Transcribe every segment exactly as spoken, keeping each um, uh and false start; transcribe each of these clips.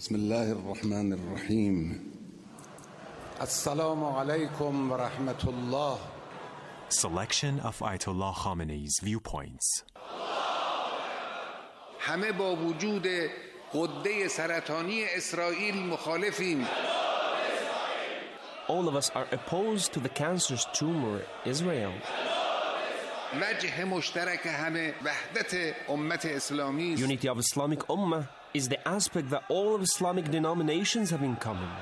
بسم الله الرحمن الرحيم. السلام عليكم ورحمة الله. Selection of Ayatollah Khamenei's viewpoints. همه با وجود غده سرطانی اسرائیل مخالفیم. All of us are opposed to the cancerous tumor Israel. وجه مشترک همه وحدت امت اسلامی است. Unity of Islamic Ummah is the aspect that all of Islamic denominations have in common.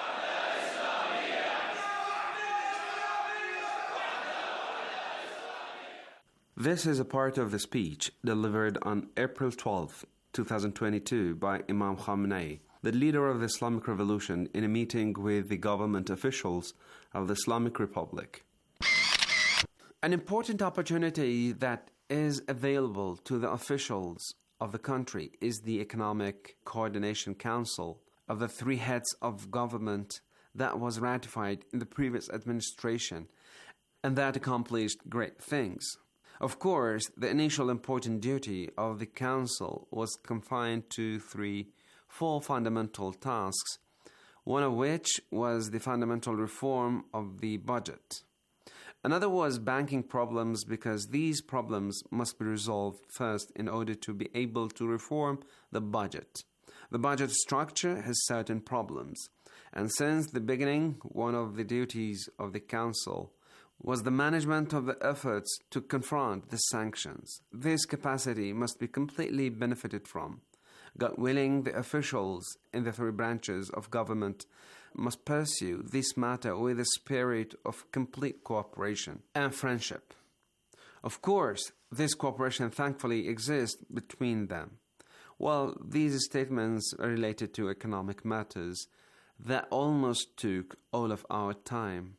This is a part of the speech delivered on April twelfth, twenty twenty-two by Imam Khamenei, the leader of the Islamic Revolution, in a meeting with the government officials of the Islamic Republic. An important opportunity that is available to the officials of the country is the Economic Coordination Council of the three heads of government that was ratified in the previous administration and that accomplished great things. Of course, the initial important duty of the Council was confined to three, four fundamental tasks, one of which was the fundamental reform of the budget. Another was banking problems, because these problems must be resolved first in order to be able to reform the budget. The budget structure has certain problems, and since the beginning, one of the duties of the Council was the management of the efforts to confront the sanctions. This capacity must be completely benefited from. God willing, the officials in the three branches of government must pursue this matter with a spirit of complete cooperation and friendship. Of course, this cooperation thankfully exists between them. Well, these statements are related to economic matters that almost took all of our time.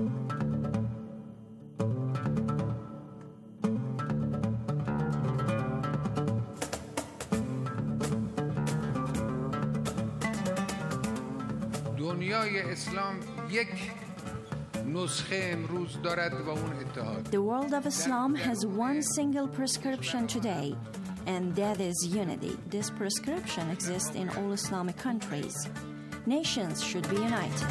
دنیای اسلام یک نسخه امروز دارد و اون اتحاد. The world of Islam has one single prescription today, and that is unity. This prescription exists in all Islamic countries. Nations should be united.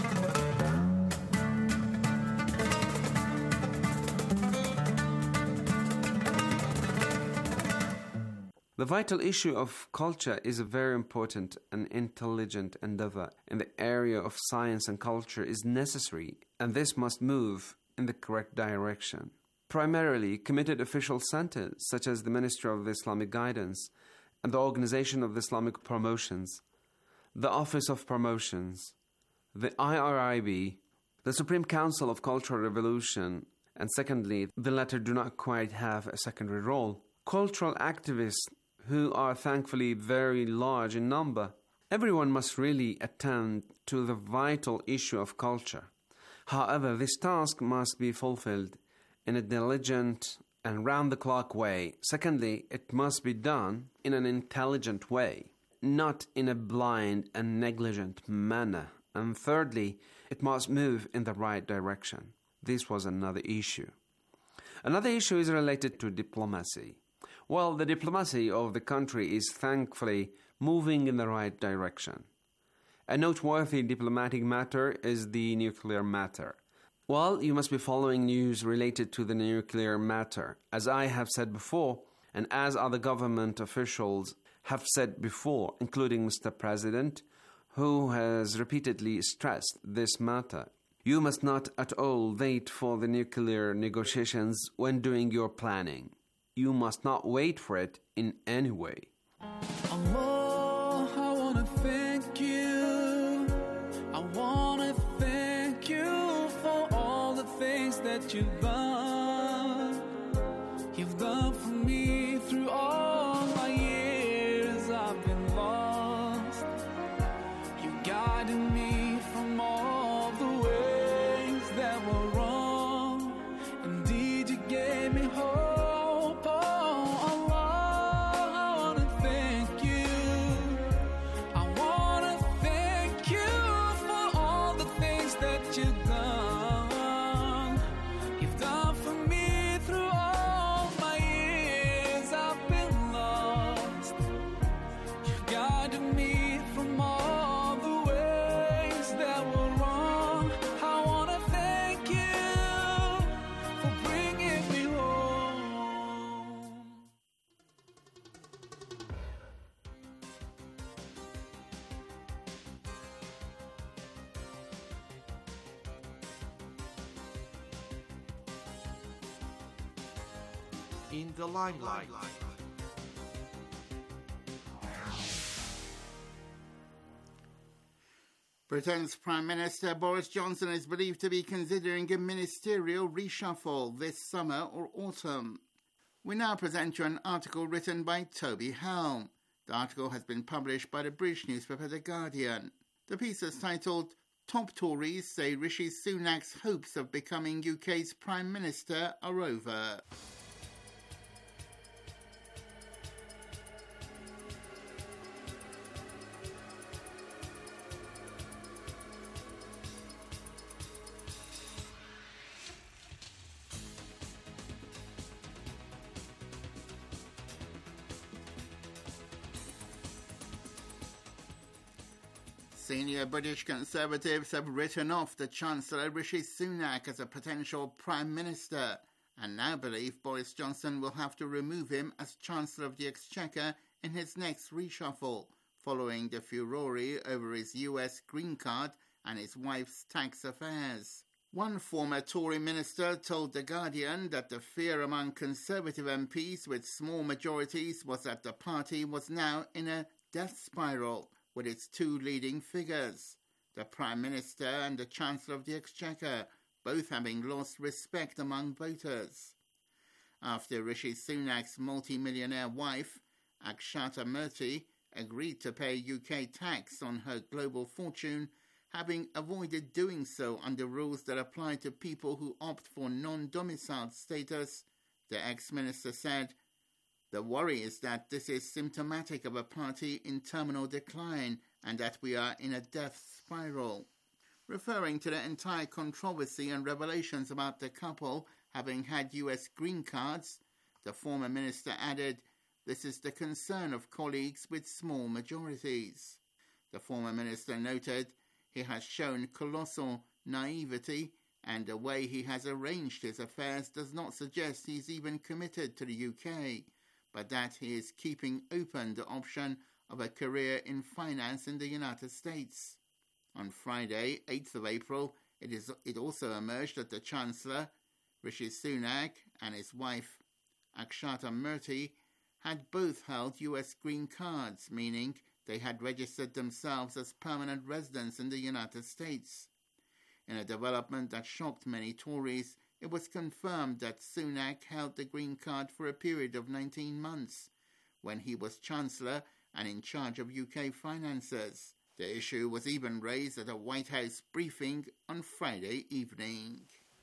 The vital issue of culture is a very important and intelligent endeavor in the area of science, and culture is necessary, and this must move in the correct direction. Primarily, committed official centers such as the Ministry of Islamic Guidance and the Organization of Islamic Promotions, the Office of Promotions, the I R I B, the Supreme Council of Cultural Revolution, and secondly, the latter do not quite have a secondary role. Cultural activists, who are thankfully very large in number. Everyone must really attend to the vital issue of culture. However, this task must be fulfilled in a diligent and round-the-clock way. Secondly, it must be done in an intelligent way, not in a blind and negligent manner. And thirdly, it must move in the right direction. This was another issue. Another issue is related to diplomacy. Well, the diplomacy of the country is thankfully moving in the right direction. A noteworthy diplomatic matter is the nuclear matter. Well, you must be following news related to the nuclear matter. As I have said before, and as other government officials have said before, including Mister President, who has repeatedly stressed this matter, you must not at all wait for the nuclear negotiations when doing your planning. You must not wait for it in any way. Allah, I want to thank you. I want to thank you for all the things that you've done. You've done for me through all my years I've been lost. You guided me from all the ways that were wrong. Indeed, you gave me hope. Me from in the limelight. Britain's Prime Minister Boris Johnson is believed to be considering a ministerial reshuffle this summer or autumn. We now present you an article written by Toby Helm. The article has been published by the British newspaper The Guardian. The piece is titled, Top Tories Say Rishi Sunak's Hopes of Becoming U K's Prime Minister Are Over. Senior British Conservatives have written off the Chancellor Rishi Sunak as a potential Prime Minister and now believe Boris Johnson will have to remove him as Chancellor of the Exchequer in his next reshuffle, following the furore over his U S green card and his wife's tax affairs. One former Tory minister told The Guardian that the fear among Conservative M Ps with small majorities was that the party was now in a death spiral, with its two leading figures, the Prime Minister and the Chancellor of the Exchequer, both having lost respect among voters. After Rishi Sunak's multi-millionaire wife, Akshata Murthy, agreed to pay U K tax on her global fortune, having avoided doing so under rules that apply to people who opt for non-domiciled status, the ex-minister said, "The worry is that this is symptomatic of a party in terminal decline and that we are in a death spiral." Referring to the entire controversy and revelations about the couple having had U S green cards, the former minister added, "This is the concern of colleagues with small majorities." The former minister noted he has shown colossal naivety and the way he has arranged his affairs does not suggest he's even committed to the U K, but that he is keeping open the option of a career in finance in the United States. On Friday, eighth of April, it is it also emerged that the Chancellor, Rishi Sunak, and his wife, Akshata Murthy, had both held U S green cards, meaning they had registered themselves as permanent residents in the United States. In a development that shocked many Tories, it was confirmed that Sunak held the green card for a period of nineteen months, when he was Chancellor and in charge of U K finances. The issue was even raised at a White House briefing on Friday evening.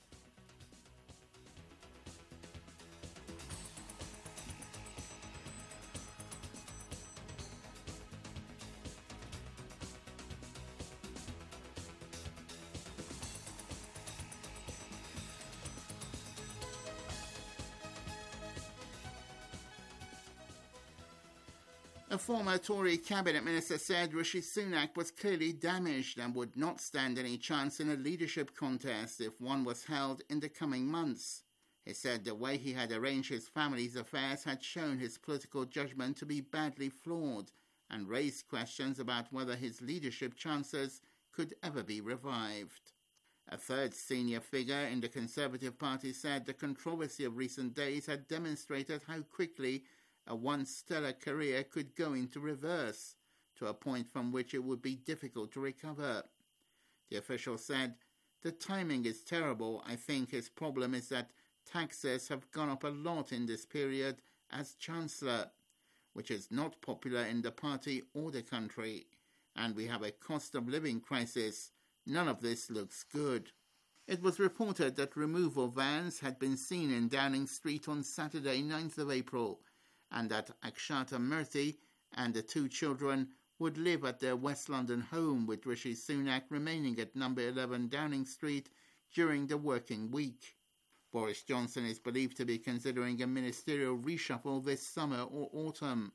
A former Tory cabinet minister said Rishi Sunak was clearly damaged and would not stand any chance in a leadership contest if one was held in the coming months. He said the way he had arranged his family's affairs had shown his political judgment to be badly flawed and raised questions about whether his leadership chances could ever be revived. A third senior figure in the Conservative Party said the controversy of recent days had demonstrated how quickly a once stellar career could go into reverse, to a point from which it would be difficult to recover. The official said, "The timing is terrible. I think his problem is that taxes have gone up a lot in this period as Chancellor, which is not popular in the party or the country, and we have a cost of living crisis. None of this looks good." It was reported that removal vans had been seen in Downing Street on Saturday, ninth of April, and that Akshata Murthy and the two children would live at their West London home, with Rishi Sunak remaining at number eleven Downing Street during the working week. Boris Johnson is believed to be considering a ministerial reshuffle this summer or autumn.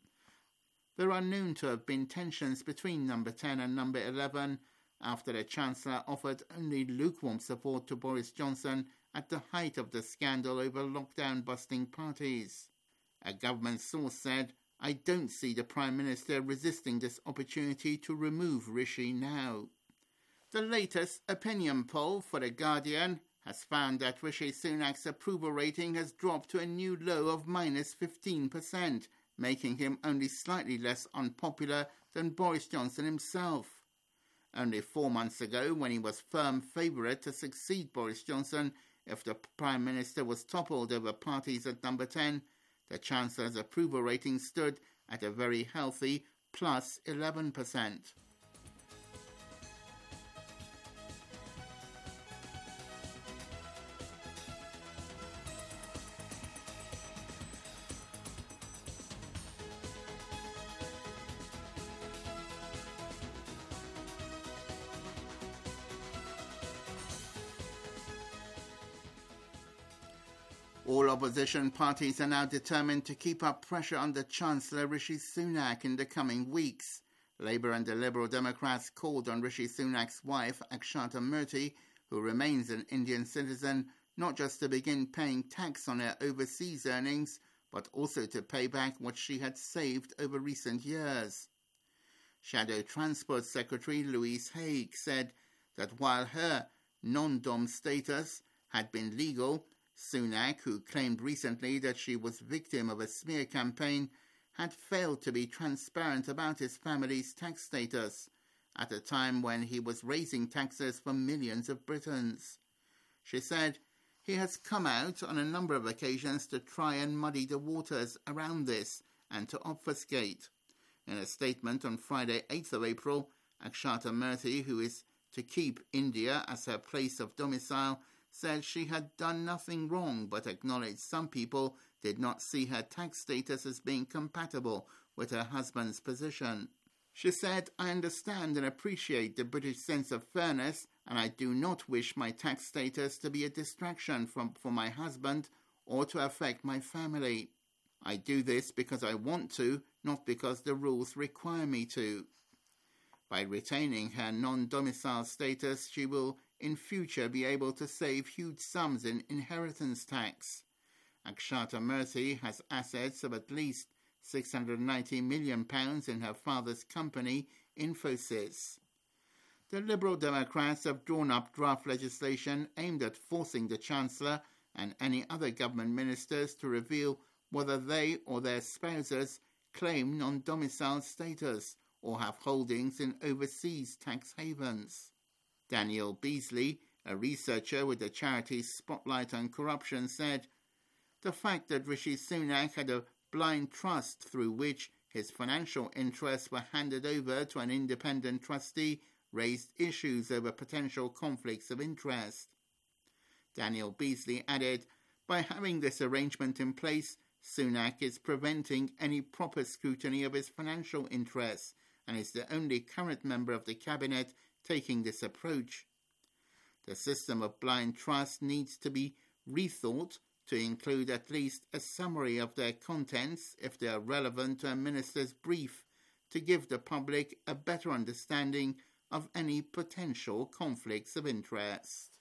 There are known to have been tensions between number ten and number eleven after the Chancellor offered only lukewarm support to Boris Johnson at the height of the scandal over lockdown-busting parties. A government source said, "I don't see the Prime Minister resisting this opportunity to remove Rishi now." The latest opinion poll for The Guardian has found that Rishi Sunak's approval rating has dropped to a new low of minus fifteen percent, making him only slightly less unpopular than Boris Johnson himself. Only four months ago, when he was firm favourite to succeed Boris Johnson if the Prime Minister was toppled over parties at number ten, the Chancellor's approval rating stood at a very healthy plus eleven percent. All opposition parties are now determined to keep up pressure on the Chancellor Rishi Sunak in the coming weeks. Labour and the Liberal Democrats called on Rishi Sunak's wife, Akshata Murthy, who remains an Indian citizen, not just to begin paying tax on her overseas earnings, but also to pay back what she had saved over recent years. Shadow Transport Secretary Louise Haigh said that while her non-dom status had been legal, Sunak, who claimed recently that she was victim of a smear campaign, had failed to be transparent about his family's tax status at a time when he was raising taxes for millions of Britons. She said he has come out on a number of occasions to try and muddy the waters around this and to obfuscate. In a statement on Friday, eighth of April, Akshata Murthy, who is to keep India as her place of domicile, said she had done nothing wrong but acknowledged some people did not see her tax status as being compatible with her husband's position. She said, "I understand and appreciate the British sense of fairness, and I do not wish my tax status to be a distraction from, for my husband or to affect my family. I do this because I want to, not because the rules require me to." By retaining her non-domicile status, she will in future be able to save huge sums in inheritance tax. Akshata Murthy has assets of at least six hundred ninety million pounds in her father's company, Infosys. The Liberal Democrats have drawn up draft legislation aimed at forcing the Chancellor and any other government ministers to reveal whether they or their spouses claim non-domicile status or have holdings in overseas tax havens. Daniel Beasley, a researcher with the charity Spotlight on Corruption, said, "The fact that Rishi Sunak had a blind trust through which his financial interests were handed over to an independent trustee raised issues over potential conflicts of interest." Daniel Beasley added, "By having this arrangement in place, Sunak is preventing any proper scrutiny of his financial interests and is the only current member of the cabinet taking this approach. The system of blind trust needs to be rethought to include at least a summary of their contents if they are relevant to a minister's brief, to give the public a better understanding of any potential conflicts of interest."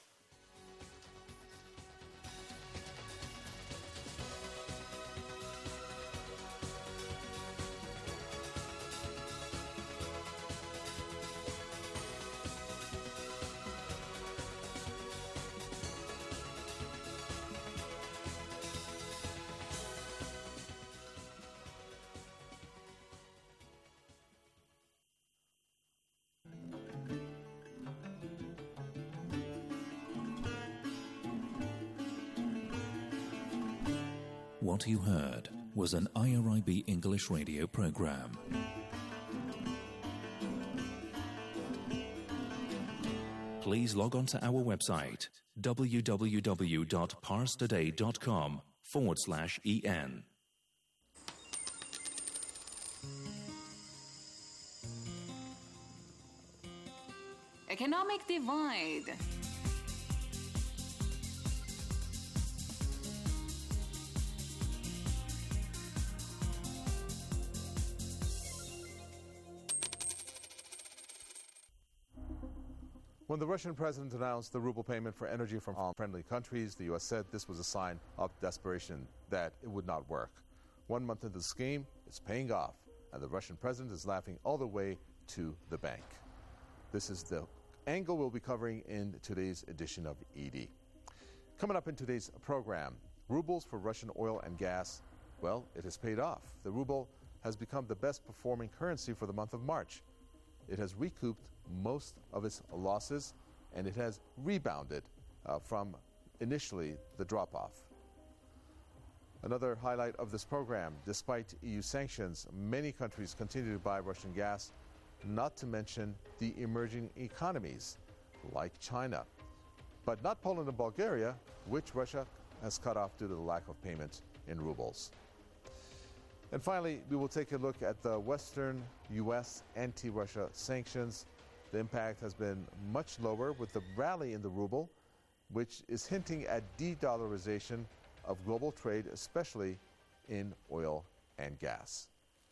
What you heard was an I R I B English radio program. Please log on to our website www.parstoday.com forward slash en. Economic divide. When the Russian president announced the ruble payment for energy from friendly countries, the U S said this was a sign of desperation, that it would not work. One month into the scheme, it's paying off, and the Russian president is laughing all the way to the bank. This is the angle we'll be covering in today's edition of E D. Coming up in today's program, rubles for Russian oil and gas. Well, it has paid off. The ruble has become the best performing currency for the month of March. It has recouped most of its losses, and it has rebounded uh, from initially the drop-off. Another highlight of this program, despite E U sanctions, many countries continue to buy Russian gas, not to mention the emerging economies like China. But not Poland and Bulgaria, which Russia has cut off due to the lack of payment in rubles. And finally, we will take a look at the Western U S anti-Russia sanctions. The impact has been much lower with the rally in the ruble, which is hinting at de-dollarization of global trade, especially in oil and gas.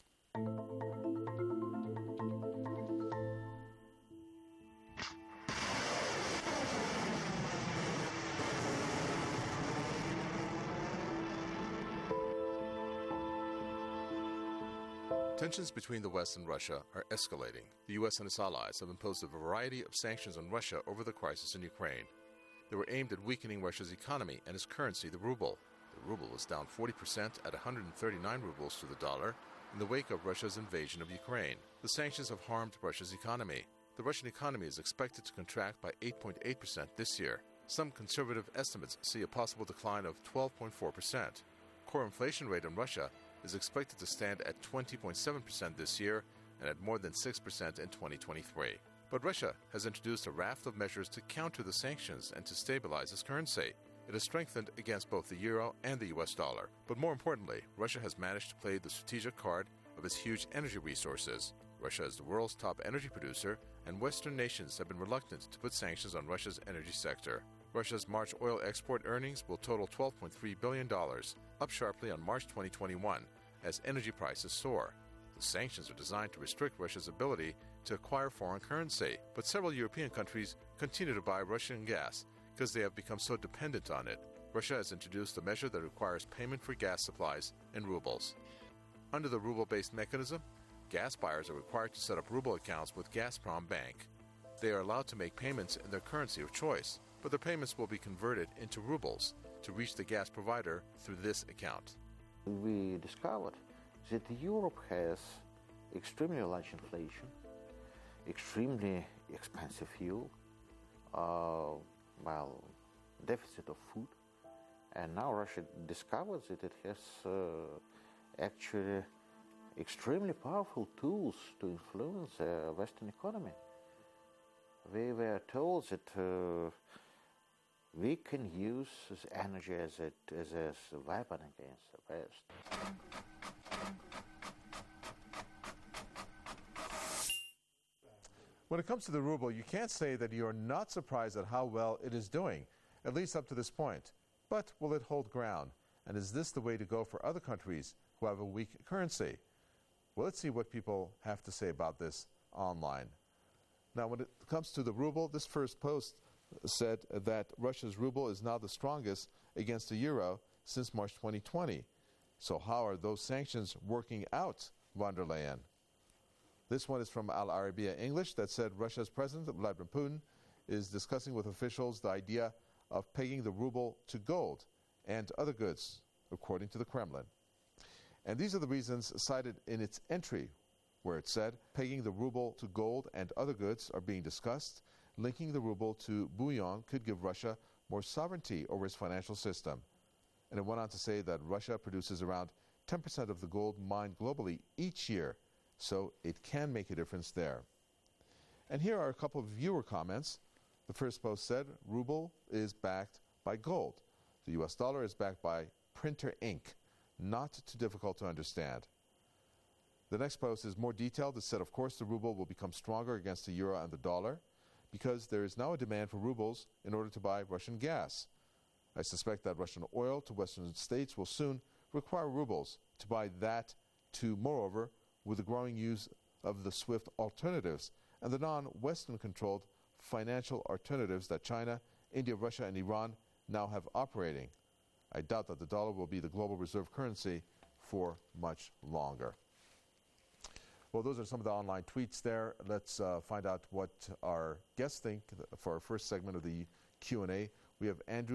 Tensions between the West and Russia are escalating. The U S and its allies have imposed a variety of sanctions on Russia over the crisis in Ukraine. They were aimed at weakening Russia's economy and its currency, the ruble. The ruble was down forty percent at one hundred thirty-nine rubles to the dollar in the wake of Russia's invasion of Ukraine. The sanctions have harmed Russia's economy. The Russian economy is expected to contract by eight point eight percent this year. Some conservative estimates see a possible decline of twelve point four percent. Core inflation rate in Russia is expected to stand at twenty point seven percent this year and at more than six percent in twenty twenty-three. But Russia has introduced a raft of measures to counter the sanctions and to stabilize its currency. It has strengthened against both the euro and the U S dollar. But more importantly, Russia has managed to play the strategic card of its huge energy resources. Russia is the world's top energy producer, and Western nations have been reluctant to put sanctions on Russia's energy sector. Russia's March oil export earnings will total twelve point three billion dollars, up sharply on March twenty twenty-one, as energy prices soar. The sanctions are designed to restrict Russia's ability to acquire foreign currency, but several European countries continue to buy Russian gas because they have become so dependent on it. Russia has introduced a measure that requires payment for gas supplies in rubles. Under the ruble-based mechanism, gas buyers are required to set up ruble accounts with Gazprom Bank. They are allowed to make payments in their currency of choice, but their payments will be converted into rubles to reach the gas provider through this account. We discovered that Europe has extremely large inflation, extremely expensive fuel, uh, well, deficit of food, and now Russia discovers that it has uh, actually extremely powerful tools to influence the Western economy. We were told that uh, we can use this energy as a, as a weapon against the West. When it comes to the ruble, you can't say that you're not surprised at how well it is doing, at least up to this point. But will it hold ground? And is this the way to go for other countries who have a weak currency? Well, let's see what people have to say about this online. Now, when it comes to the ruble, this first post said that Russia's ruble is now the strongest against the euro since March twenty twenty. So how are those sanctions working out, von der Leyen? This one is from Al Arabiya English that said Russia's President Vladimir Putin is discussing with officials the idea of pegging the ruble to gold and other goods, according to the Kremlin. And these are the reasons cited in its entry, where it said pegging the ruble to gold and other goods are being discussed. Linking the ruble to bullion could give Russia more sovereignty over its financial system. And it went on to say that Russia produces around ten percent of the gold mined globally each year, so it can make a difference there. And here are a couple of viewer comments. The first post said, ruble is backed by gold. The U S dollar is backed by printer ink. Not too difficult to understand. The next post is more detailed. It said, of course, the ruble will become stronger against the euro and the dollar because there is now a demand for rubles in order to buy Russian gas. I suspect that Russian oil to Western states will soon require rubles to buy that too. Moreover, with the growing use of the SWIFT alternatives and the non-Western controlled financial alternatives that China, India, Russia, and Iran now have operating, I doubt that the dollar will be the global reserve currency for much longer. Well, those are some of the online tweets there. Let's uh, find out what our guests think for our first segment of the Q and A. We have Andrew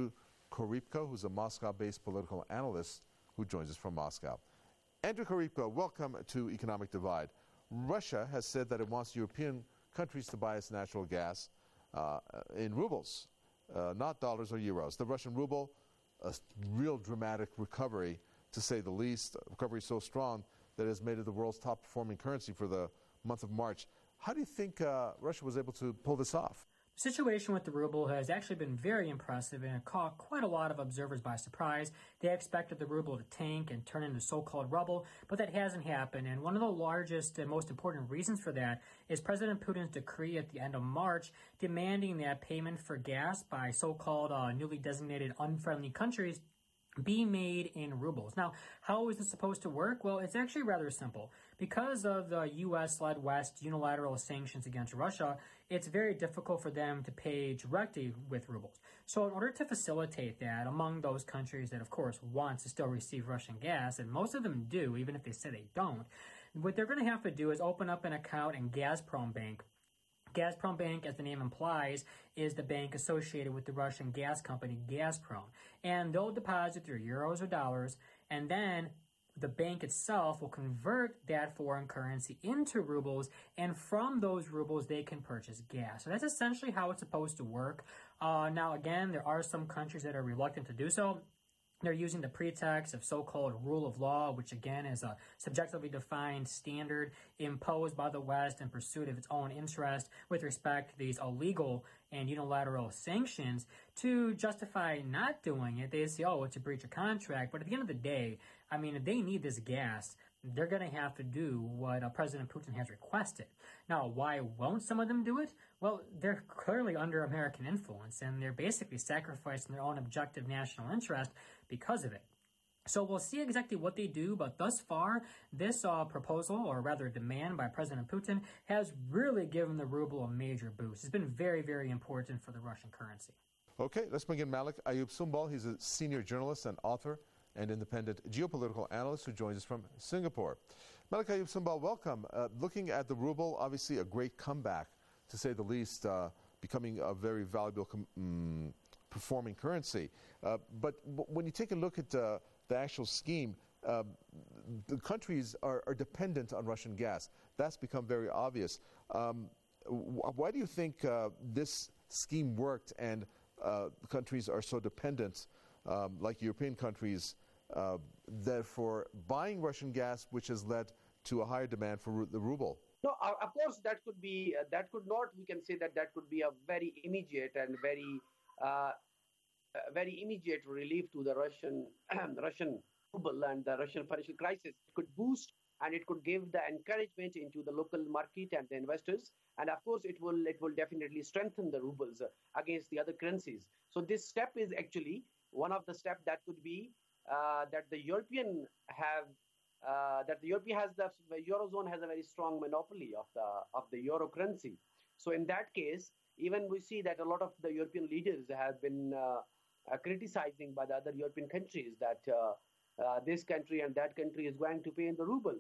Koripko, who's a Moscow-based political analyst who joins us from Moscow. Andrew Koripko, welcome to Economic Divide. Russia has said that it wants European countries to buy its natural gas uh, in rubles, uh, not dollars or euros. The Russian ruble, a real dramatic recovery, to say the least. Recovery so strong that it has made it the world's top-performing currency for the month of March. How do you think uh, Russia was able to pull this off? The situation with the ruble has actually been very impressive, and it caught quite a lot of observers by surprise. They expected the ruble to tank and turn into so-called rubble, but that hasn't happened. And one of the largest and most important reasons for that is President Putin's decree at the end of March demanding that payment for gas by so-called uh, newly designated unfriendly countries be made in rubles. Now, how is this supposed to work? Well, it's actually rather simple. Because of the U S-led West unilateral sanctions against Russia, it's very difficult for them to pay directly with rubles. So in order to facilitate that among those countries that, of course, want to still receive Russian gas, and most of them do, even if they say they don't, what they're going to have to do is open up an account in Gazprom Bank. Gazprom Bank, as the name implies, is the bank associated with the Russian gas company Gazprom. And they'll deposit their euros or dollars, and then the bank itself will convert that foreign currency into rubles, and from those rubles they can purchase gas. So that's essentially how it's supposed to work. Uh, now, again, there are some countries that are reluctant to do so. They're using the pretext of so-called rule of law, which again is a subjectively defined standard imposed by the West in pursuit of its own interest with respect to these illegal and unilateral sanctions, to justify not doing it. They say, oh, it's a breach of contract. But at the end of the day, I mean, if they need this gas, they're going to have to do what uh, President Putin has requested. Now, why won't some of them do it? Well, they're clearly under American influence, and they're basically sacrificing their own objective national interest because of it. So we'll see exactly what they do, but thus far, this uh, proposal, or rather demand by President Putin, has really given the ruble a major boost. It's been very, very important for the Russian currency. Okay, let's bring in Malik Ayub Sumbal. He's a senior journalist and author and independent geopolitical analyst who joins us from Singapore. Malik Ayub Sumbal, welcome. Uh, looking at the ruble, obviously a great comeback, to say the least, uh, becoming a very valuable com- um, performing currency. Uh, but w- when you take a look at uh, the actual scheme, uh, the countries are, are dependent on Russian gas. That's become very obvious. Um, w- why do you think uh, this scheme worked and uh, countries are so dependent, um, like European countries, uh, that for buying Russian gas, which has led to a higher demand for ru- the ruble? No, uh, of course, that could be, uh, that could not, we can say that that could be a very immediate and very, uh, uh, very immediate relief to the Russian, Russian ruble and the Russian financial crisis. It could boost and it could give the encouragement into the local market and the investors. And of course, it will, it will definitely strengthen the rubles uh, against the other currencies. So this step is actually one of the steps that could be uh, that the European have Uh, that the Europe has the, the Eurozone has a very strong monopoly of the of the euro currency. So in that case, even we see that a lot of the European leaders have been uh, uh, criticizing by the other European countries that uh, uh, this country and that country is going to pay in the rubles.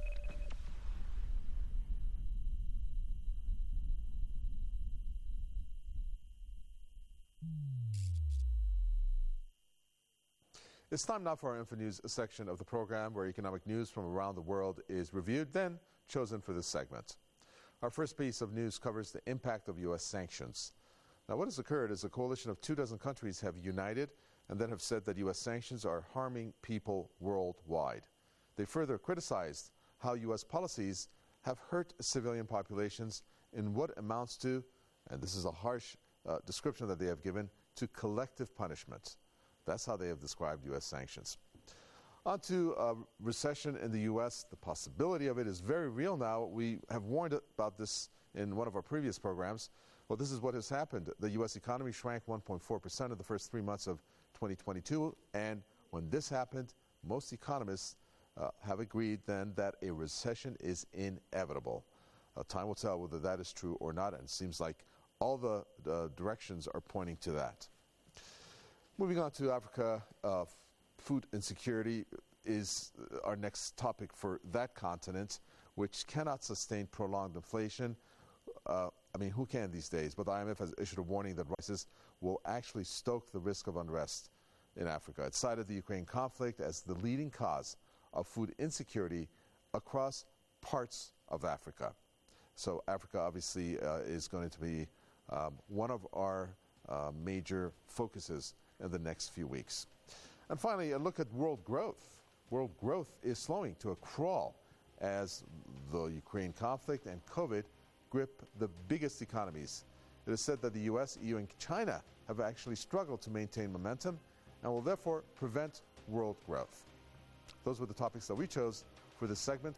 It's time now for our Info News section of the program, where economic news from around the world is reviewed, then chosen for this segment. Our first piece of news covers the impact of U S sanctions. Now, what has occurred is a coalition of two dozen countries have united and then have said that U S sanctions are harming people worldwide. They further criticized how U S policies have hurt civilian populations in what amounts to, and this is a harsh uh, description that they have given, to collective punishment. That's how they have described U S sanctions. On to uh, recession in the U S. The possibility of it is very real now. We have warned about this in one of our previous programs. Well, this is what has happened. The U S economy shrank one point four percent in the first three months of twenty twenty-two. And when this happened, most economists uh, have agreed then that a recession is inevitable. Uh, time will tell whether that is true or not. And it seems like all the uh, directions are pointing to that. Moving on to Africa, uh, f- food insecurity is our next topic for that continent, which cannot sustain prolonged inflation. Uh, I mean, who can these days? But the I M F has issued a warning that prices will actually stoke the risk of unrest in Africa. It cited the Ukraine conflict as the leading cause of food insecurity across parts of Africa. So Africa obviously uh, is going to be um, one of our uh, major focuses in the next few weeks. And finally, a look at world growth. World growth is slowing to a crawl as the Ukraine conflict and COVID grip the biggest economies. It is said that the U S, E U, and China have actually struggled to maintain momentum and will therefore prevent world growth. Those were the topics that we chose for this segment.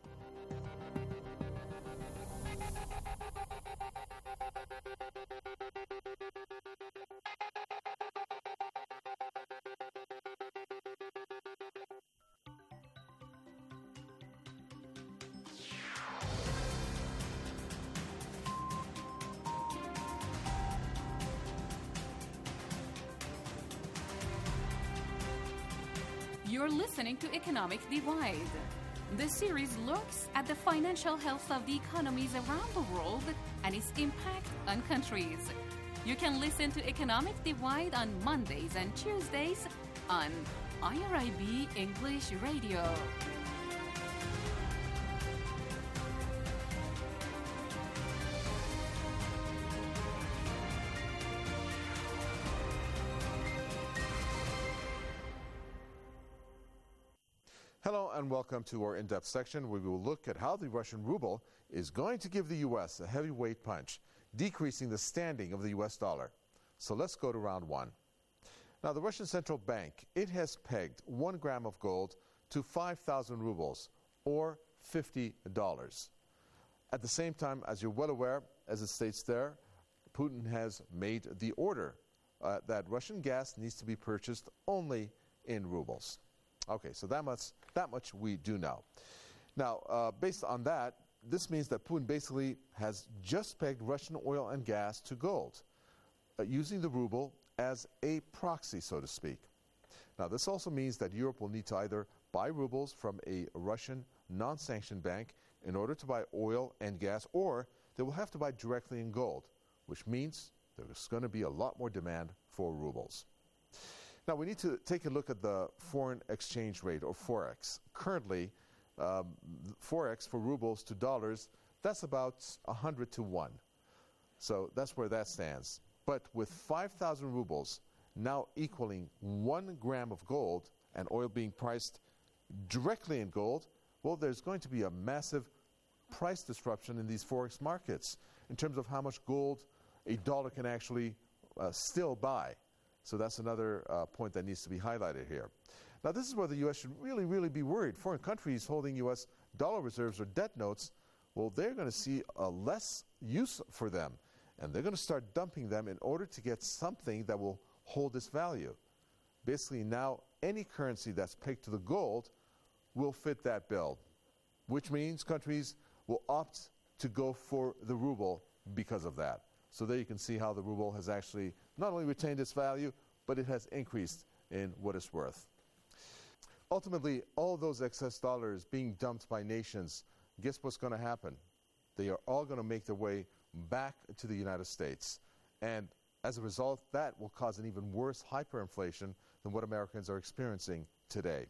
You're listening to Economic Divide. This series looks at the financial health of the economies around the world and its impact on countries. You can listen to Economic Divide on Mondays and Tuesdays on I R I B English Radio. Hello and welcome to our in-depth section where we will look at how the Russian ruble is going to give the U S a heavyweight punch, decreasing the standing of the U S dollar. So let's go to round one. Now the Russian Central Bank, it has pegged one gram of gold to five thousand rubles, or fifty dollars. At the same time, as you're well aware, as it states there, Putin has made the order uh, that Russian gas needs to be purchased only in rubles. Okay, so that much, that much we do know. Now, uh, based on that, this means that Putin basically has just pegged Russian oil and gas to gold, uh, using the ruble as a proxy, so to speak. Now, this also means that Europe will need to either buy rubles from a Russian non-sanctioned bank in order to buy oil and gas, or they will have to buy directly in gold, which means there's going to be a lot more demand for rubles. Now, we need to take a look at the foreign exchange rate, or Forex. Currently, um, Forex for rubles to dollars, that's about one hundred to one. So that's where that stands. But with five thousand rubles now equaling one gram of gold and oil being priced directly in gold, well, there's going to be a massive price disruption in these Forex markets in terms of how much gold a dollar can actually uh, still buy. So that's another uh, point that needs to be highlighted here. Now, this is where the U S should really, really be worried. Foreign countries holding U S dollar reserves or debt notes, well, they're going to see a less use for them, and they're going to start dumping them in order to get something that will hold its value. Basically, now any currency that's pegged to the gold will fit that bill, which means countries will opt to go for the ruble because of that. So there you can see how the ruble has actually not only retained its value, but it has increased in what it's worth. Ultimately, all those excess dollars being dumped by nations, guess what's going to happen? They are all going to make their way back to the United States. And as a result, that will cause an even worse hyperinflation than what Americans are experiencing today.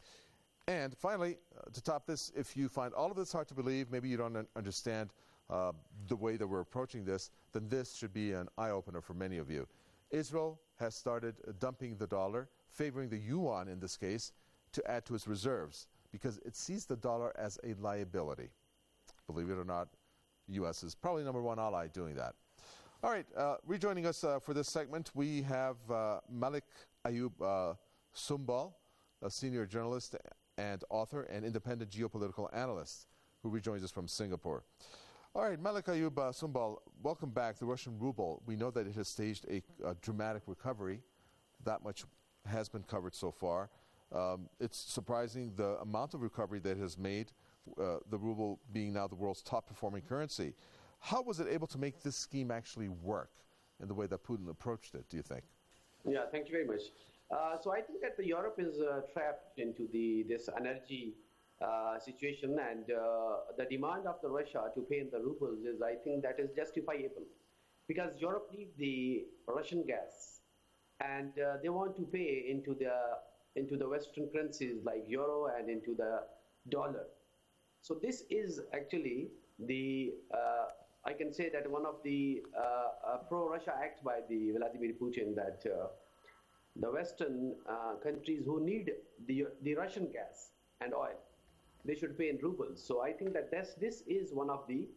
And finally, uh, to top this, if you find all of this hard to believe, maybe you don't un- understand uh, the way that we're approaching this, then this should be an eye-opener for many of you. Israel has started uh, dumping the dollar, favoring the yuan in this case, to add to its reserves because it sees the dollar as a liability. Believe it or not, the U S is probably number one ally doing that. All right, uh, rejoining us uh, for this segment, we have uh, Malik Ayub uh, Sumbal, a senior journalist and author and independent geopolitical analyst, who rejoins us from Singapore. All right, Malik Ayub uh, Sumbal, welcome back. The Russian ruble, we know that it has staged a, a dramatic recovery. That much has been covered so far. Um, it's surprising the amount of recovery that it has made, uh, the ruble being now the world's top performing currency. How was it able to make this scheme actually work in the way that Putin approached it, do you think? Yeah, thank you very much. Uh, so I think that the Europe is uh, trapped into the this energy uh, situation, and uh, the demand of the Russia to pay in the rubles is, I think, that is justifiable, because Europe needs the Russian gas and uh, they want to pay into the into the Western currencies like euro and into the dollar. So this is actually the uh, I can say that one of the uh, uh, pro-Russia act by the Vladimir Putin, that uh, the Western uh, countries who need the the Russian gas and oil, they should pay in rubles. So I think that this this is one of the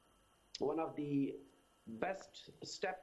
one of the best step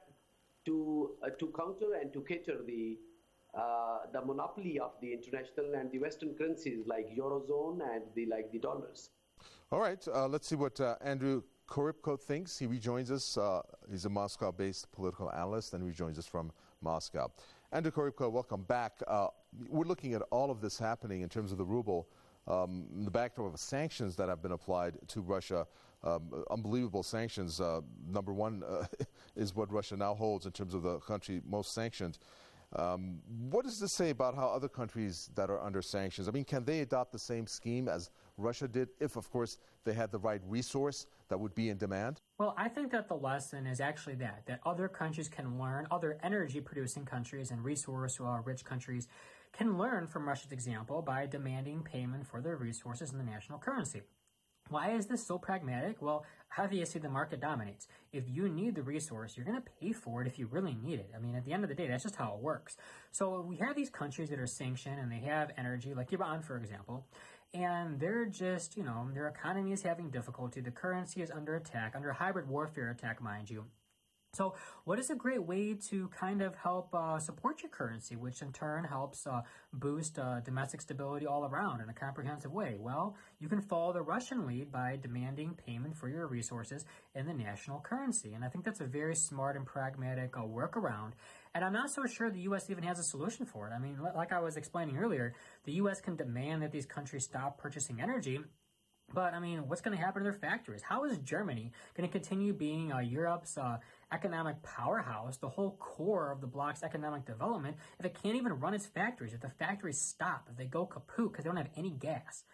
to uh, to counter and to cater the uh, the monopoly of the international and the Western currencies like eurozone and the like the dollars. All right, uh, let's see what uh, Andrew Korybko thinks. He rejoins us. Uh, he's a Moscow-based political analyst, and he rejoins us from Moscow. Andrew Korybko, welcome back. Uh, we're looking at all of this happening in terms of the ruble, um, in the backdrop of sanctions that have been applied to Russia. Um, unbelievable sanctions. Uh, number one uh, is what Russia now holds in terms of the country most sanctioned. Um, what does this say about how other countries that are under sanctions, I mean, can they adopt the same scheme as Russia did if, of course, they had the right resource that would be in demand? Well, I think that the lesson is actually that, that other countries can learn, other energy-producing countries and resource-rich countries can learn from Russia's example by demanding payment for their resources in the national currency. Why is this so pragmatic? Well, obviously the market dominates. If you need the resource, you're going to pay for it if you really need it. I mean, at the end of the day, that's just how it works. So we have these countries that are sanctioned and they have energy, like Iran, for example, and they're just, you know, their economy is having difficulty. The currency is under attack, under hybrid warfare attack, mind you. So what is a great way to kind of help uh, support your currency, which in turn helps uh, boost uh, domestic stability all around in a comprehensive way? Well, you can follow the Russian lead by demanding payment for your resources in the national currency. And I think that's a very smart and pragmatic uh, workaround. And I'm not so sure the U S even has a solution for it. I mean, like I was explaining earlier, the U S can demand that these countries stop purchasing energy. But, I mean, what's going to happen to their factories? How is Germany going to continue being uh, Europe's uh, economic powerhouse, the whole core of the bloc's economic development, if it can't even run its factories, if the factories stop, if they go kaput because they don't have any gas?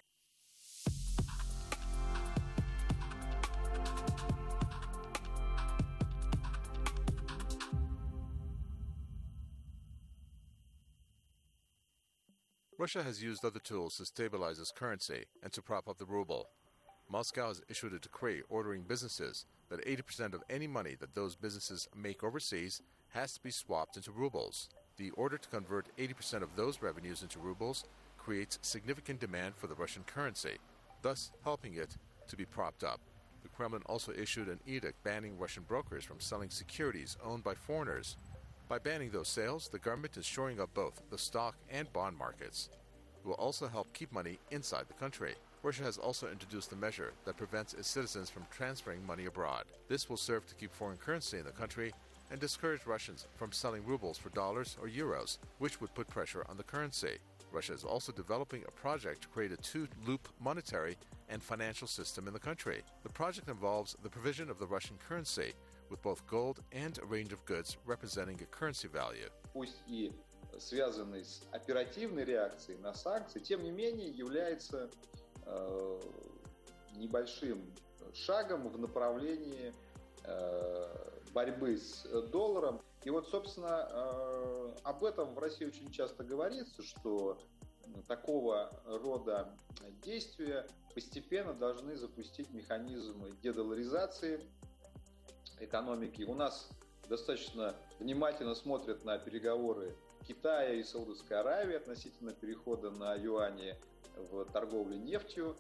Russia has used other tools to stabilize its currency and to prop up the ruble. Moscow has issued a decree ordering businesses that eighty percent of any money that those businesses make overseas has to be swapped into rubles. The order to convert eighty percent of those revenues into rubles creates significant demand for the Russian currency, thus helping it to be propped up. The Kremlin also issued an edict banning Russian brokers from selling securities owned by foreigners. By banning those sales, the government is shoring up both the stock and bond markets. It will also help keep money inside the country. Russia has also introduced a measure that prevents its citizens from transferring money abroad. This will serve to keep foreign currency in the country and discourage Russians from selling rubles for dollars or euros, which would put pressure on the currency. Russia is also developing a project to create a two-loop monetary and financial system in the country. The project involves the provision of the Russian currency, with both gold and a range of goods representing a currency value. Пусть и связанный с оперативной реакцией на санкции, тем не менее является э, небольшим шагом в направлении э, борьбы с долларом. И вот, собственно, э, об этом в России очень часто говорится, что такого рода действия постепенно должны запустить механизмы дедоларизации экономики. У нас достаточно внимательно смотрят на переговоры Китая и Саудовской Аравии относительно перехода на юани в торговле нефтью.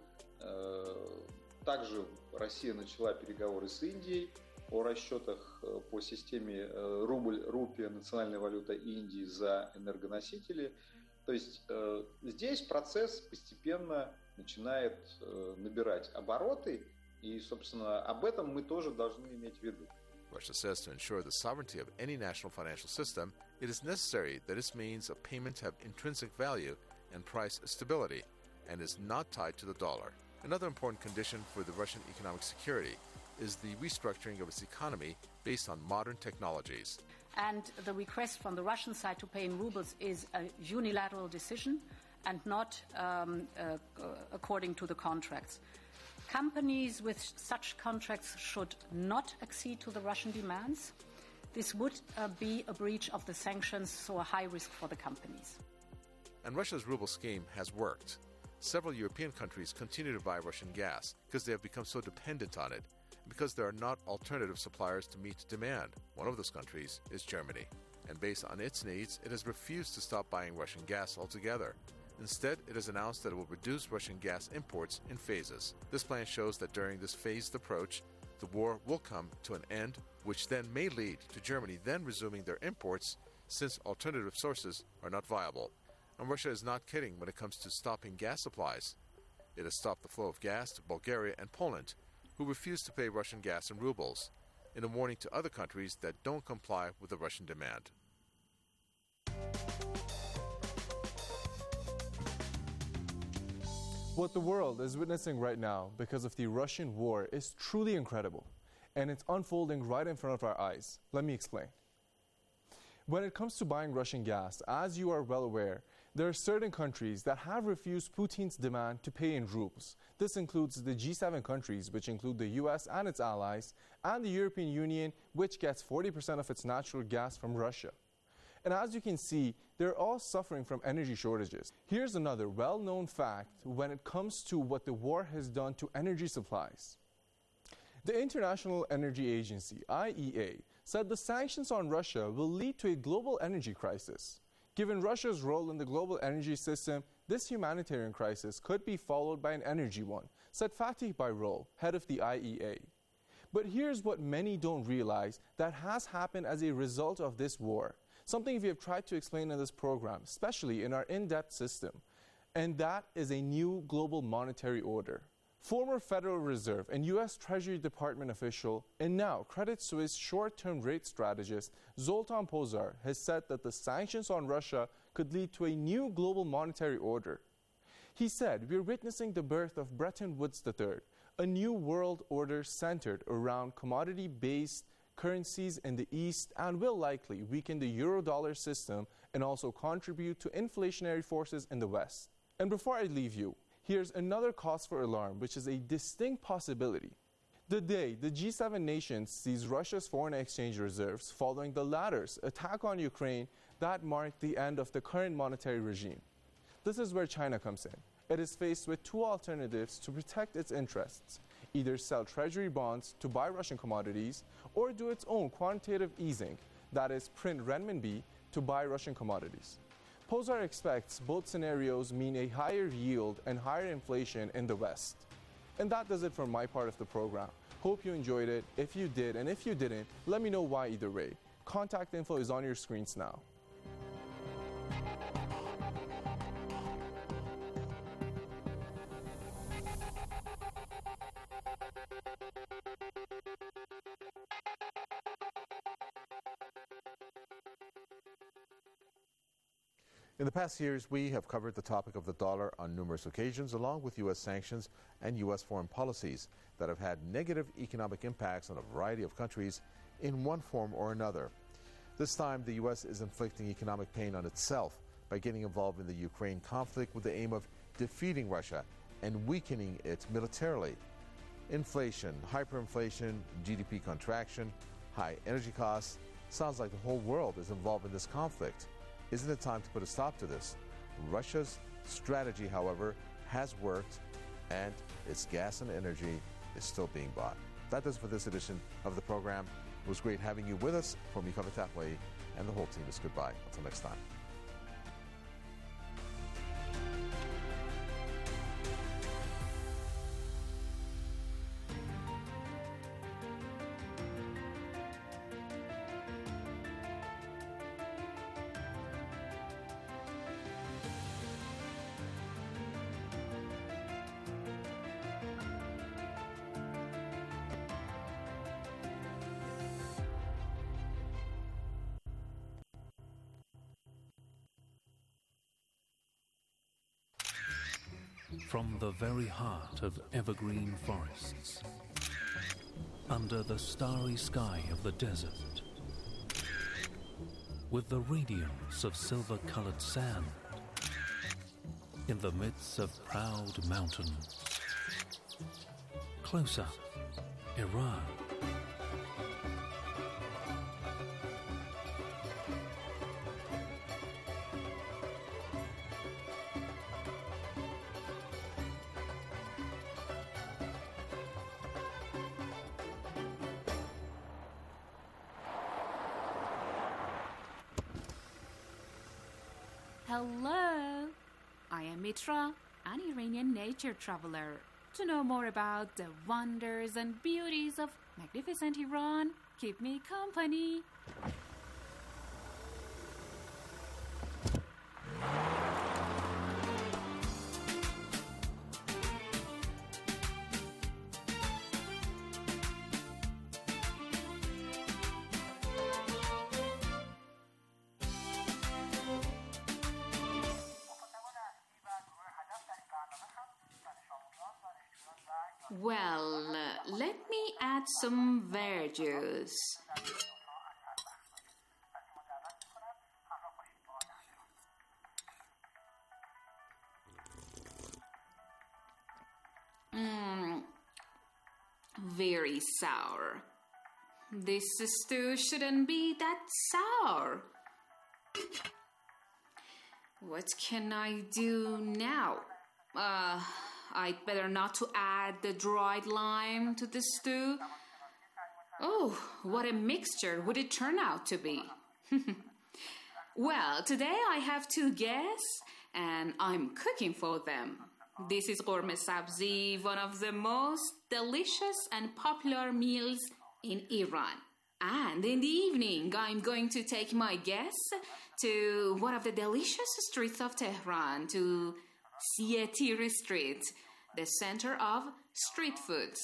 Также Россия начала переговоры с Индией о расчетах по системе рубль-рупия, национальная валюта Индии, за энергоносители. То есть здесь процесс постепенно начинает набирать обороты. И, собственно, об этом мы тоже должны иметь в виду. Russia says to ensure the sovereignty of any national financial system, it is necessary that its means of payment have intrinsic value and price stability, and is not tied to the dollar. Another important condition for the Russian economic security is the restructuring of its economy based on modern technologies. And the request from the Russian side to pay in rubles is a unilateral decision and not um, uh, according to the contracts. Companies with such contracts should not accede to the Russian demands. this would uh, be a breach of the sanctions, so a high risk for the companies. And Russia's ruble scheme has worked. Several European countries continue to buy Russian gas because they have become so dependent on it, and because there are not alternative suppliers to meet demand. One of those countries is Germany. And based on its needs, it has refused to stop buying Russian gas altogether. Instead, it has announced that it will reduce Russian gas imports in phases. This plan shows that during this phased approach, the war will come to an end, which then may lead to Germany then resuming their imports since alternative sources are not viable. And Russia is not kidding when it comes to stopping gas supplies. It has stopped the flow of gas to Bulgaria and Poland, who refuse to pay Russian gas in rubles, in a warning to other countries that don't comply with the Russian demand. What the world is witnessing right now because of the Russian war is truly incredible, and it's unfolding right in front of our eyes. Let me explain. When it comes to buying Russian gas, as you are well aware, there are certain countries that have refused Putin's demand to pay in rubles. This includes the G seven countries, which include the U S and its allies, and the European Union, which gets forty percent of its natural gas from Russia. And as you can see, they're all suffering from energy shortages. Here's another well-known fact when it comes to what the war has done to energy supplies. The International Energy Agency, I E A, said the sanctions on Russia will lead to a global energy crisis. Given Russia's role in the global energy system, this humanitarian crisis could be followed by an energy one, said Fatih Birol, head of the I E A. But here's what many don't realize that has happened as a result of this war. Something we have tried to explain in this program, especially in our in-depth system, and that is a new global monetary order. Former Federal Reserve and U S Treasury Department official and now Credit Suisse short-term rate strategist Zoltan Pozsar has said that the sanctions on Russia could lead to a new global monetary order. He said, "We're witnessing the birth of Bretton Woods the third, a new world order centered around commodity-based currencies in the East and will likely weaken the euro-dollar system and also contribute to inflationary forces in the West." And before I leave you, here's another cause for alarm, which is a distinct possibility. The day the G seven nations seized Russia's foreign exchange reserves following the latter's attack on Ukraine, that marked the end of the current monetary regime. This is where China comes in. It is faced with two alternatives to protect its interests: either sell treasury bonds to buy Russian commodities or do its own quantitative easing, that is, print renminbi to buy Russian commodities. Pozsar expects both scenarios mean a higher yield and higher inflation in the West. And that does it for my part of the program. Hope you enjoyed it. If you did, and if you didn't, let me know why either way. Contact info is on your screens now. In the past years, we have covered the topic of the dollar on numerous occasions, along with U S sanctions and U S foreign policies that have had negative economic impacts on a variety of countries in one form or another. This time, the U S is inflicting economic pain on itself by getting involved in the Ukraine conflict with the aim of defeating Russia and weakening it militarily. Inflation, hyperinflation, G D P contraction, high energy costs. Sounds like the whole world is involved in this conflict. Isn't it time to put a stop to this? Russia's strategy, however, has worked, and its gas and energy is still being bought. That does it for this edition of the program. It was great having you with us. From me, Kaveh Taqwi, and the whole team is goodbye. Until next time. From the very heart of evergreen forests, under the starry sky of the desert, with the radiance of silver-colored sand, in the midst of proud mountains, close up, Iran. Hello, I am Mitra, an Iranian nature traveler. To know more about the wonders and beauties of magnificent Iran, keep me company. Well, uh, let me add some verjuice. Mmm, very sour. This stew shouldn't be that sour. What can I do now? Uh... I'd better not to add the dried lime to the stew. Oh, what a mixture would it turn out to be? Well, today I have two guests, and I'm cooking for them. This is Ghormeh Sabzi, one of the most delicious and popular meals in Iran. And in the evening, I'm going to take my guests to one of the delicious streets of Tehran, to Sietiri Street, the center of street foods.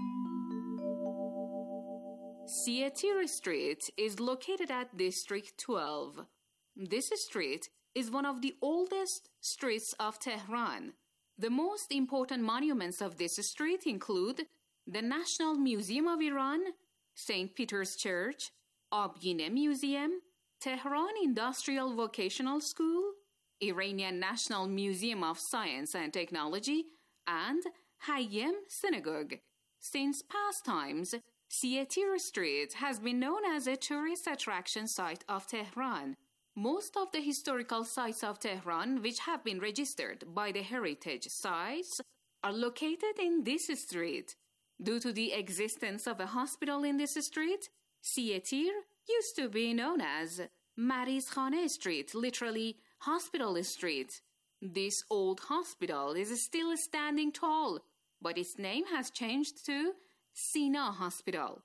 Sietiri Street is located at District twelve. This street is one of the oldest streets of Tehran. The most important monuments of this street include the National Museum of Iran, Saint Peter's Church, Abgine Museum, Tehran Industrial Vocational School, Iranian National Museum of Science and Technology, and Hayyim Synagogue. Since past times, Sietiri Street has been known as a tourist attraction site of Tehran. Most of the historical sites of Tehran, which have been registered by the heritage sites, are located in this street. Due to the existence of a hospital in this street, Sietir used to be known as Marizkhane Street, literally Hospital Street. This old hospital is still standing tall, but its name has changed to Sina Hospital.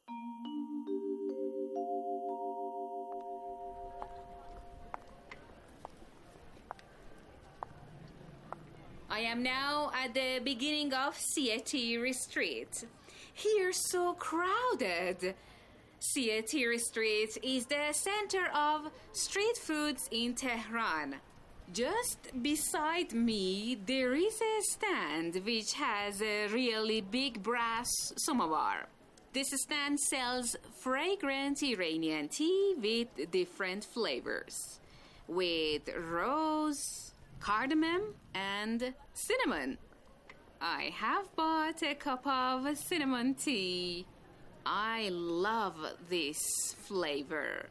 I am now at the beginning of Sietiri Street. Here so crowded. Sietiri Street is the center of street foods in Tehran. Just beside me, there is a stand which has a really big brass samovar. This stand sells fragrant Iranian tea with different flavors, with rose, cardamom, and cinnamon. I have bought a cup of cinnamon tea. I love this flavor.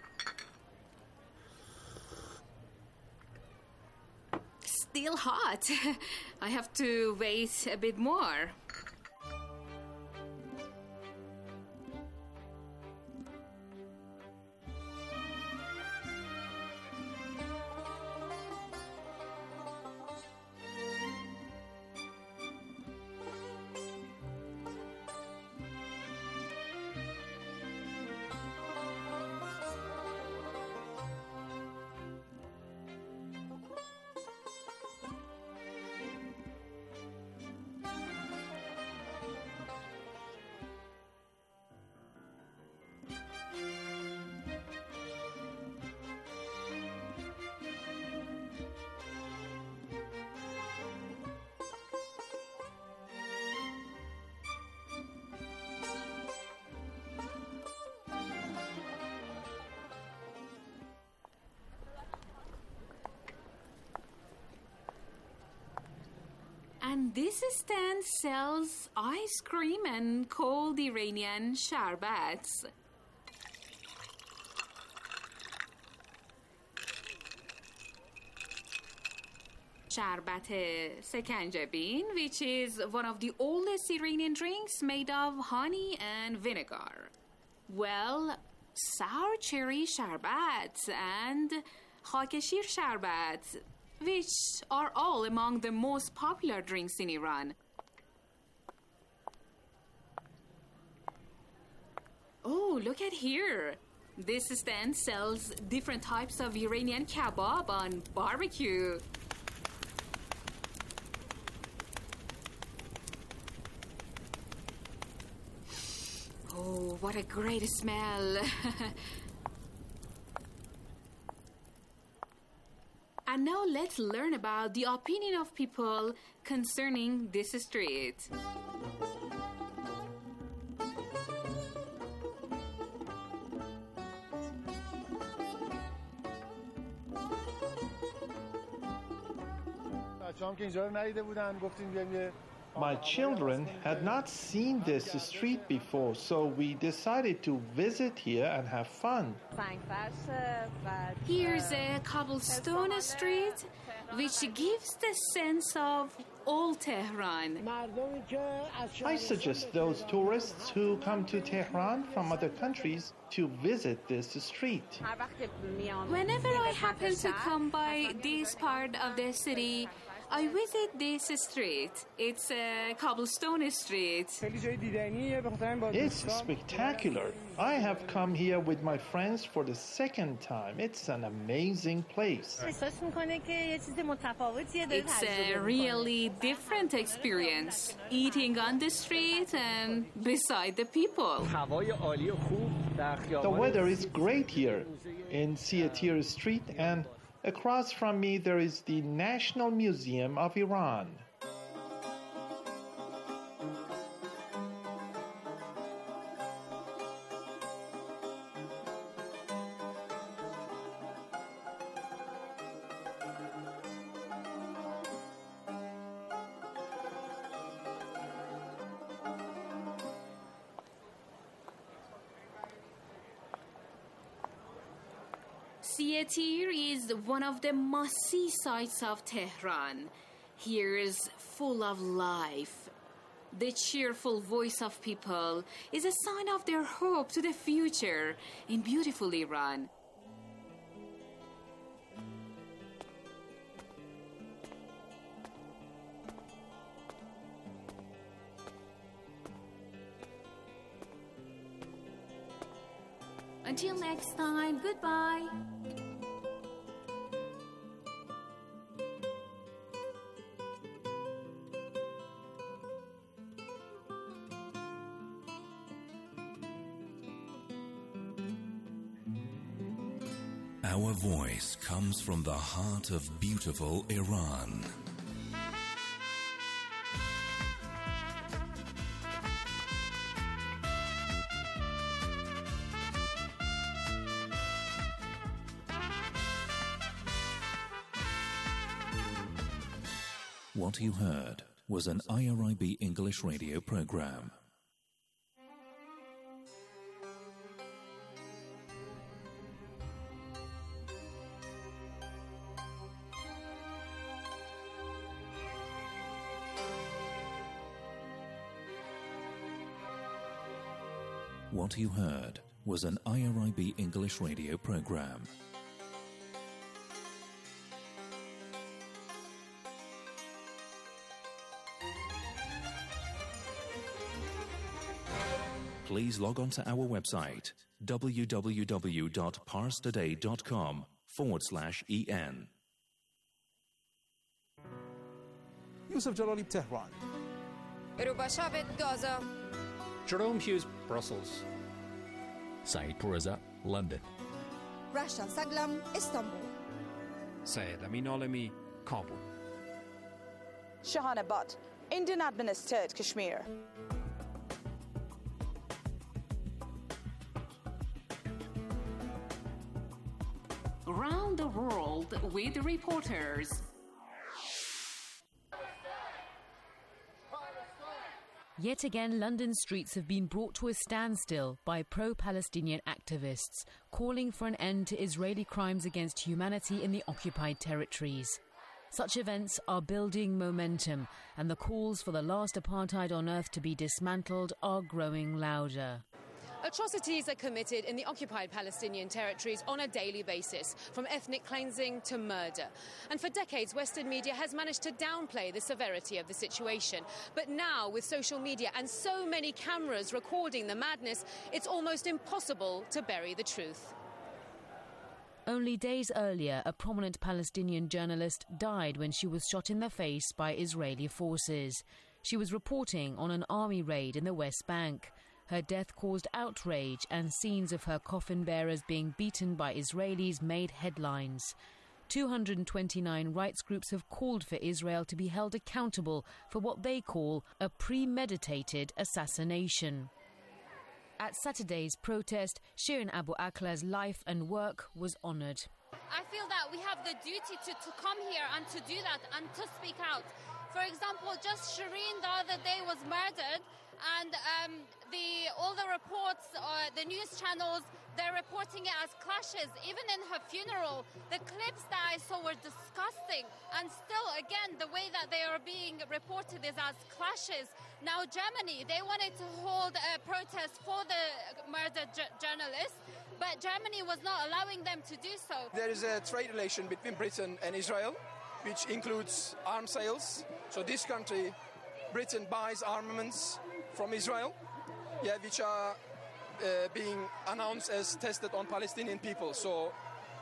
Still hot. I have to wait a bit more. And this stand sells ice cream and cold Iranian sharbats. Sharbat sekanjabin, which is one of the oldest Iranian drinks made of honey and vinegar. Well, sour cherry sharbats and خاکشیر sherbet, which are all among the most popular drinks in Iran. Oh, look at here. This stand sells different types of Iranian kebab on barbecue. Oh, what a great smell. And now let's learn about the opinion of people concerning this street. My children had not seen this street before, so we decided to visit here and have fun. Here's a cobblestone street, which gives the sense of old Tehran. I suggest those tourists who come to Tehran from other countries to visit this street. Whenever I happen to come by this part of the city, I visit this street. It's a cobblestone street. It's spectacular. I have come here with my friends for the second time. It's an amazing place. It's a really different experience, eating on the street and beside the people. The weather is great here in Siatir Street, and across from me there is the National Museum of Iran. Siatir is one of the must-see sights of Tehran. Here is full of life. The cheerful voice of people is a sign of their hope to the future in beautiful Iran. Until next time, goodbye. Our voice comes from the heart of beautiful Iran. What you heard was an I R I B English radio program. What you heard was an I R I B English radio program. Please log on to our website www.parstoday.com forward slash en. Yusuf Jalali, Tehran. Rubashabit, Gaza. Jerome Hughes, Brussels. Saeed Pourreza, London. Rasha Saglam, Istanbul. Syed Amin Alami, Kabul. Shahana Butt, Indian administered Kashmir. Around the world with reporters. Yet again, London streets have been brought to a standstill by pro-Palestinian activists, calling for an end to Israeli crimes against humanity in the occupied territories. Such events are building momentum, and the calls for the last apartheid on earth to be dismantled are growing louder. Atrocities are committed in the occupied Palestinian territories on a daily basis, from ethnic cleansing to murder. And for decades, Western media has managed to downplay the severity of the situation. But now, with social media and so many cameras recording the madness, it's almost impossible to bury the truth. Only days earlier, a prominent Palestinian journalist died when she was shot in the face by Israeli forces. She was reporting on an army raid in the West Bank. Her death caused outrage, and scenes of her coffin bearers being beaten by Israelis made headlines. two hundred twenty-nine rights groups have called for Israel to be held accountable for what they call a premeditated assassination. At Saturday's protest, Shirin Abu Akla's life and work was honoured. I feel that we have the duty to, to come here and to do that and to speak out. For example, just Shirin the other day was murdered, and um, the all the reports, uh, the news channels, they're reporting it as clashes. Even in her funeral, the clips that I saw were disgusting. And still, again, the way that they are being reported is as clashes. Now, Germany, they wanted to hold a protest for the murdered j- journalist, but Germany was not allowing them to do so. There is a trade relation between Britain and Israel, which includes arms sales. So this country, Britain, buys armaments from Israel, yeah, which are uh, being announced as tested on Palestinian people. So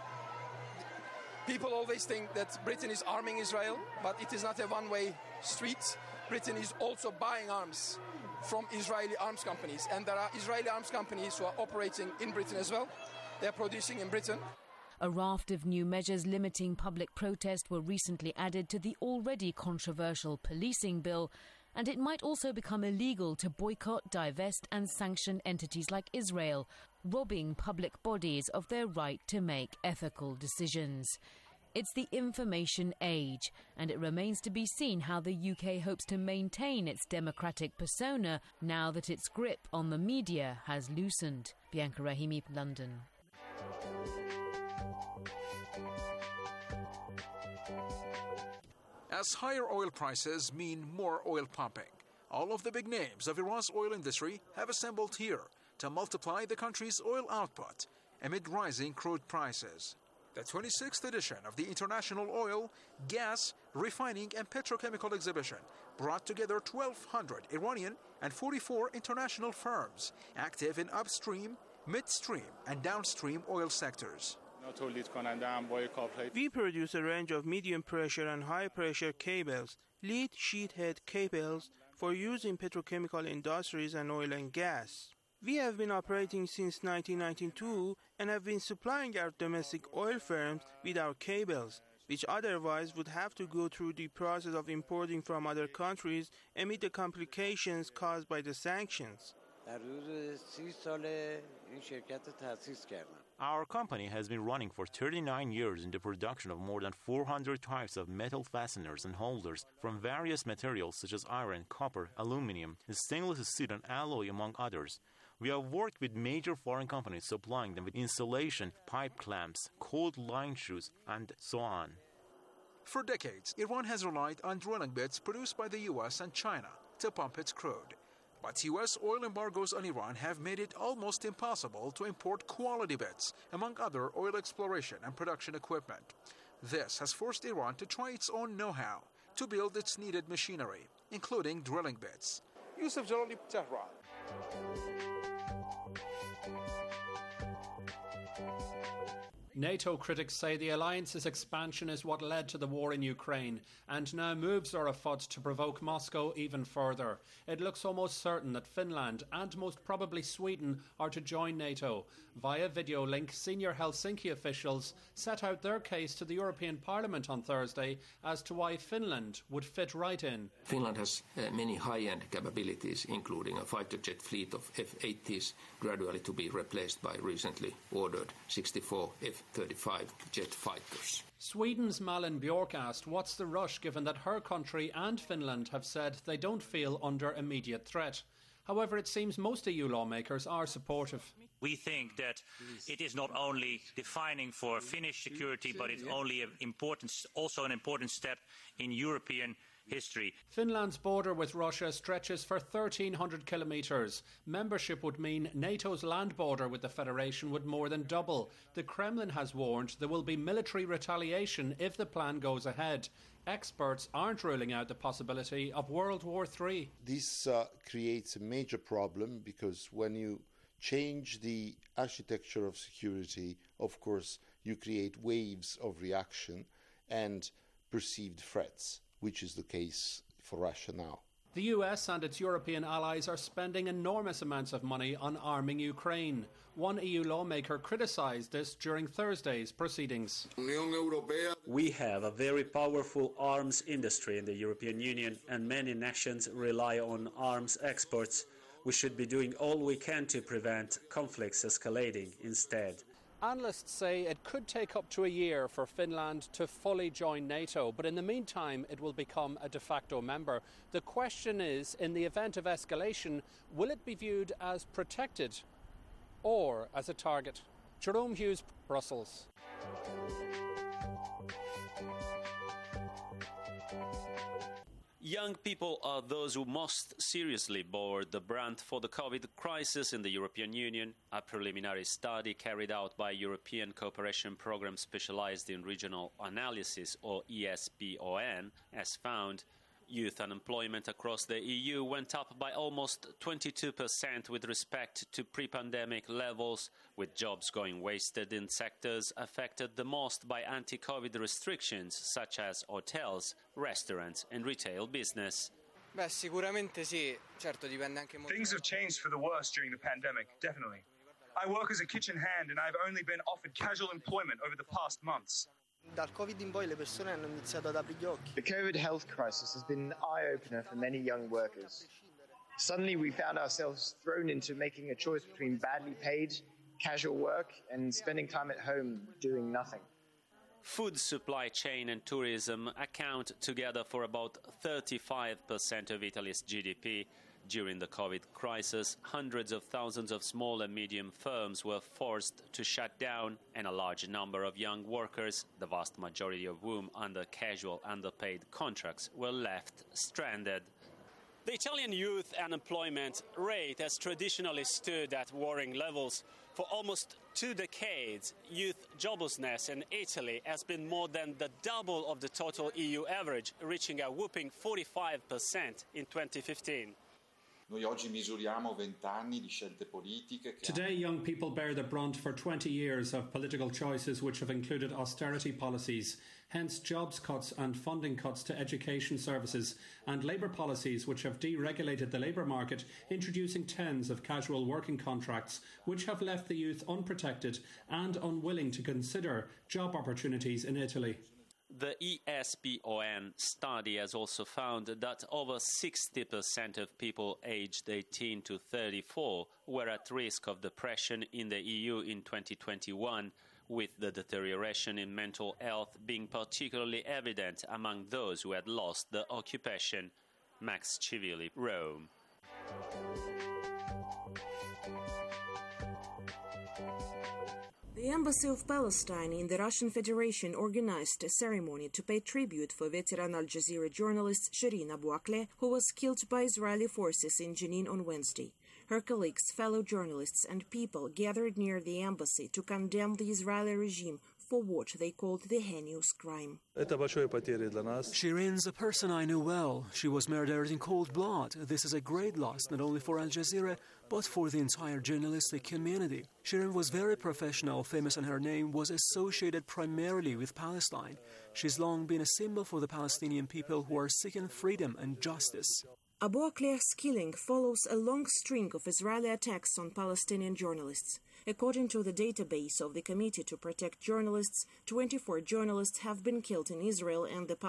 people always think that Britain is arming Israel, but it is not a one-way street. Britain is also buying arms from Israeli arms companies, and there are Israeli arms companies who are operating in Britain as well. They are producing in Britain. A raft of new measures limiting public protest were recently added to the already controversial policing bill, and it might also become illegal to boycott, divest and sanction entities like Israel, robbing public bodies of their right to make ethical decisions. It's the information age, and it remains to be seen how the U K hopes to maintain its democratic persona now that its grip on the media has loosened. Bianca Rahimi, London. As higher oil prices mean more oil pumping, all of the big names of Iran's oil industry have assembled here to multiply the country's oil output amid rising crude prices. The twenty-sixth edition of the International Oil, Gas, Refining and Petrochemical Exhibition brought together twelve hundred Iranian and forty-four international firms active in upstream, midstream and downstream oil sectors. We produce a range of medium pressure and high pressure cables, lead sheethead cables for use in petrochemical industries and oil and gas. We have been operating since nineteen ninety-two and have been supplying our domestic oil firms with our cables, which otherwise would have to go through the process of importing from other countries amid the complications caused by the sanctions. Our company has been running for thirty-nine years in the production of more than four hundred types of metal fasteners and holders from various materials such as iron, copper, aluminum, stainless steel and alloy, among others. We have worked with major foreign companies supplying them with insulation, pipe clamps, cold line shoes, and so on. For decades, Iran has relied on drilling bits produced by the U S and China to pump its crude. But U S oil embargoes on Iran have made it almost impossible to import quality bits, among other oil exploration and production equipment. This has forced Iran to try its own know-how to build its needed machinery, including drilling bits. Yusuf Jalali, Tehran. NATO critics say the alliance's expansion is what led to the war in Ukraine, and now moves are afoot to provoke Moscow even further. It looks almost certain that Finland and most probably Sweden are to join NATO. Via video link, senior Helsinki officials set out their case to the European Parliament on Thursday as to why Finland would fit right in. Finland has uh, many high-end capabilities, including a fighter jet fleet of F eighties, gradually to be replaced by recently ordered sixty-four F thirty-five jet fighters. Sweden's Malin Bjork asked what's the rush given that her country and Finland have said they don't feel under immediate threat. However, it seems most E U lawmakers are supportive. We think that it is not only defining for Finnish security, but it's only an important, also an important step in European history. Finland's border with Russia stretches for thirteen hundred kilometres. Membership would mean NATO's land border with the Federation would more than double. The Kremlin has warned there will be military retaliation if the plan goes ahead. Experts aren't ruling out the possibility of World War Three. This uh, creates a major problem because when you change the architecture of security, of course, you create waves of reaction and perceived threats, which is the case for Russia now. The U S and its European allies are spending enormous amounts of money on arming Ukraine. One E U lawmaker criticised this during Thursday's proceedings. We have a very powerful arms industry in the European Union, and many nations rely on arms exports. We should be doing all we can to prevent conflicts escalating instead. Analysts say it could take up to a year for Finland to fully join NATO, but in the meantime it will become a de facto member. The question is, in the event of escalation, will it be viewed as protected or as a target? Jerome Hughes, Brussels. Young people are those who most seriously bore the brunt for the COVID crisis in the European Union. A preliminary study carried out by European Cooperation Programme specialized in regional analysis, or E S P O N, has found youth unemployment across the E U went up by almost twenty-two percent with respect to pre-pandemic levels, with jobs going wasted in sectors affected the most by anti-COVID restrictions, such as hotels, restaurants and retail business. Beh, sicuramente sì, certo dipende anche molto. Things have changed for the worse during the pandemic, definitely. I work as a kitchen hand and I've only been offered casual employment over the past months. Dal Covid in poi le persone hanno iniziato ad aprire gli occhi. The COVID health crisis has been an eye-opener for many young workers. Suddenly we found ourselves thrown into making a choice between badly paid, casual work and spending time at home doing nothing. Food supply chain and tourism account together for about thirty-five percent of Italy's G D P. During the COVID crisis, hundreds of thousands of small and medium firms were forced to shut down, and a large number of young workers, the vast majority of whom under casual, underpaid contracts, were left stranded. The Italian youth unemployment rate has traditionally stood at worrying levels. For almost two decades, youth joblessness in Italy has been more than the double of the total E U average, reaching a whopping forty-five percent in twenty fifteen. Today, young people bear the brunt for twenty years of political choices which have included austerity policies, hence jobs cuts and funding cuts to education services, and labour policies which have deregulated the labour market, introducing tens of casual working contracts, which have left the youth unprotected and unwilling to consider job opportunities in Italy. The E S P O N study has also found that over sixty percent of people aged eighteen to thirty-four were at risk of depression in the E U in twenty twenty-one, with the deterioration in mental health being particularly evident among those who had lost the occupation. Max Civilli, Rome. The Embassy of Palestine in the Russian Federation organized a ceremony to pay tribute for veteran Al Jazeera journalist Shireen Abu Akleh, who was killed by Israeli forces in Jenin on Wednesday. Her colleagues, fellow journalists and people gathered near the embassy to condemn the Israeli regime for what they called the heinous crime. Shireen's a person I knew well. She was murdered in cold blood. This is a great loss, not only for Al Jazeera, but for the entire journalistic community. Shireen was very professional, famous, and her name was associated primarily with Palestine. She's long been a symbol for the Palestinian people who are seeking freedom and justice. Abu Akleh's killing follows a long string of Israeli attacks on Palestinian journalists. According to the database of the Committee to Protect Journalists, twenty-four journalists have been killed in Israel and the